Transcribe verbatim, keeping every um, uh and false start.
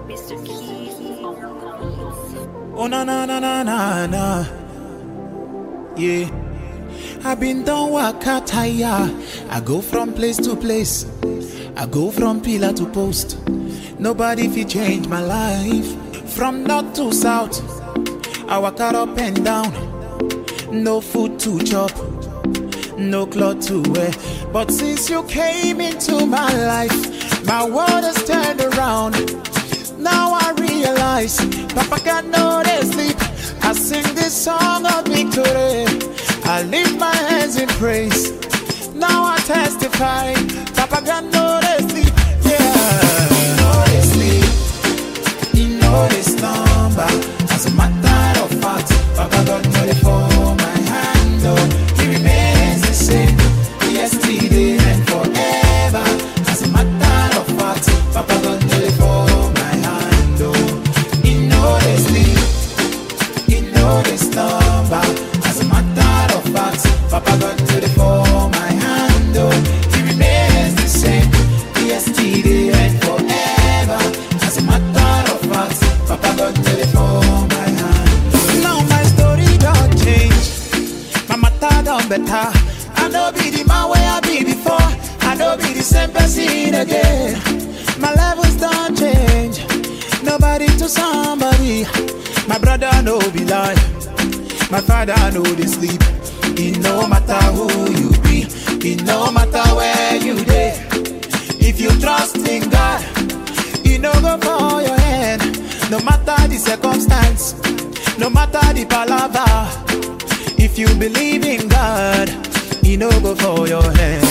mister Keys on the beats. Oh na na na na na na. Yeah. I've been done waka tire. I go from place to place. I go from pillar to post. Nobody fit change my life. From north to south, I walk out up and down. No food to chop, no cloth to wear. But since you came into my life, my world has turned around. Now I realize Papa got no day sleep. I sing this song of victory. I lift my hands in praise. Now I testify Papa got no day sleep. Yeah, no day sleep. He know they slumber. As a matter of fact, Papa got no day for my hand. Oh, he remains the same yesterday and forever. As a matter of fact, Papa got no day for my hand. Oh, he know they sleep. He know they slumber. As a matter of fact, Papa got no day for my hand. Oh, he remains the same yesterday and forever. As a matter of fact, Papa got no day for my hand. Now my story don't change. My matter done better. I know be the man where I be before. I know be the same person again. My levels don't change. Nobody to somebody. My brother no be lie. My father know they sleep. It no matter who you be. It no matter where you dey. If you trust in God, it no go for your hand. No matter the circumstance, no matter the palaver. If you believe in God, it no go for your hand.